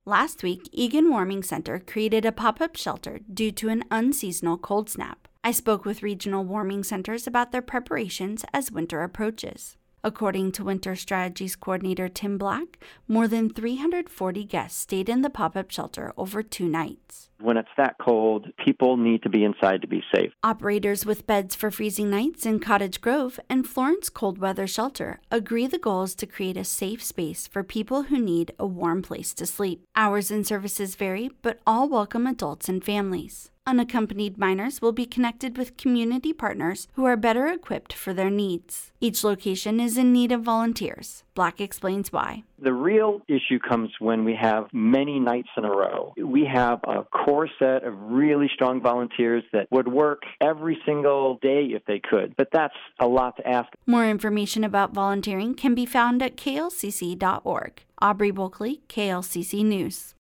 Last week, Egan Warming Center created a pop-up shelter due to an unseasonal cold snap. I spoke with regional warming centers about their preparations as winter approaches. According to Winter Strategies Coordinator Tim Black, more than 340 guests stayed in the pop-up shelter over 2 nights. When it's that cold, people need to be inside to be safe. Operators with beds for freezing nights in Cottage Grove and Florence Cold Weather Shelter agree the goal is to create a safe space for people who need a warm place to sleep. Hours and services vary, but all welcome adults and families. Unaccompanied minors will be connected with community partners who are better equipped for their needs. Each location is in need of volunteers. Black explains why. The real issue comes when we have many nights in a row. We have a core set of really strong volunteers that would work every single day if they could, but that's a lot to ask. More information about volunteering can be found at klcc.org. Aubrey Bulkley, KLCC News.